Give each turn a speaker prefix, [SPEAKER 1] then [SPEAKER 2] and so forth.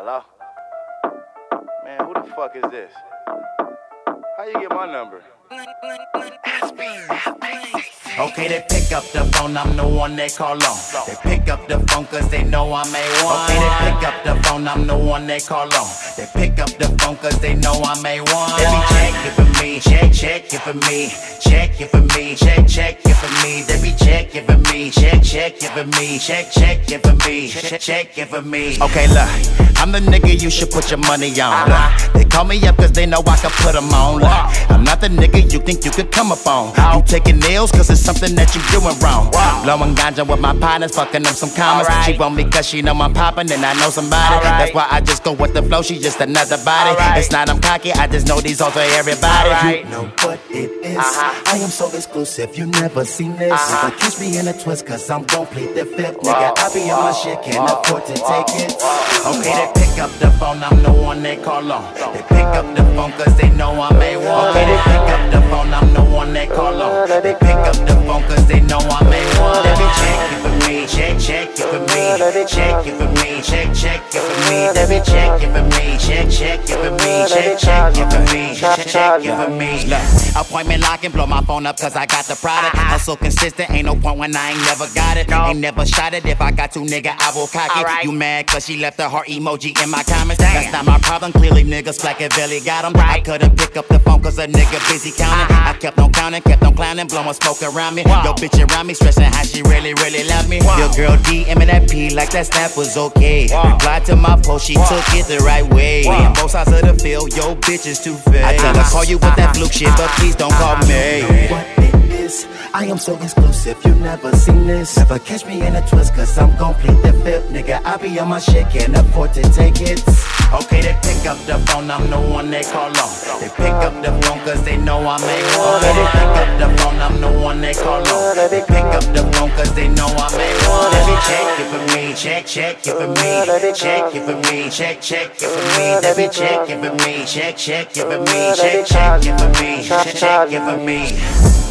[SPEAKER 1] Hello? Man, who the fuck is this? How you get my number?
[SPEAKER 2] Okay, they pick up the phone, I'm the one they call on. They pick up the phone cause they know I'm A1. Okay, they pick up the phone, I'm the one they call on. They pick up the phone cause they know I'm A1. They be check it for me, check it for me. Check it for me, check it for me. They be check it for me, check it for me. Check it for me, check it for me. Okay, look, I'm the nigga you should put your money on. They call me up cause they know I can put them on. I'm not the nigga you think you could come up on. You taking nails cause it's something that you doing wrong. Blowing ganja with my partners, fucking up some commas. She want me cause she know I'm poppin' and I know somebody. That's why I just go with the flow, she just another body. It's not I'm cocky, I just know these hoes for everybody.
[SPEAKER 3] You know what it is. I am so exclusive, you never seen this. But kiss me in a twist cause I'm gon' plead the fifth. Nigga, I be on my shit, can't afford to take it.
[SPEAKER 2] Okay, they pick up the phone, I'm the one they call on. They pick up the phone cause they know I'm A1. Okay, they pick up the phone, I'm the one they call on. They pick up the phone cause they know I'm A1. They be check it for me, check it for me. Check it for me, check it for me. They be check it for me, check it for me. Check it for me, check it for me. Look, appointment locking, blow my phone up cause I got the product. Hustle consistent, ain't no point when I ain't never got it. Ain't never shot it, if I got to, nigga, I will cock it. You mad cause she left a heart emoji in my comments? That's not my problem, clearly niggas Blackavelli got them. I couldn't pick up the phone cause a nigga busy counting. I kept on counting, kept on clowning, blowing smoke around me. Yo bitch around me, stressing how she really love me. Your girl DMing that P like that snap was okay. Replied to my post, she took it the right way. On both sides of the field, yo bitch is too fake. I tell her call you with that fluke shit, but please don't call me.
[SPEAKER 3] What it is, I am so exclusive, you never seen this. Never catch me in a twist cause I'm gon' plead the fifth. Nigga, I be on my shit, can't afford to take it.
[SPEAKER 2] Okay, they pick up the phone, I'm the one they call on. They pick up the phone cause they know I'm A1. Okay, they pick up the phone, I'm the one they call on. They pick up the phone cause they know I'm A1. They be check it for me, check it for me. Check it for me, check it for me. They be check it for me, check it for me. Check it for me, check it for me.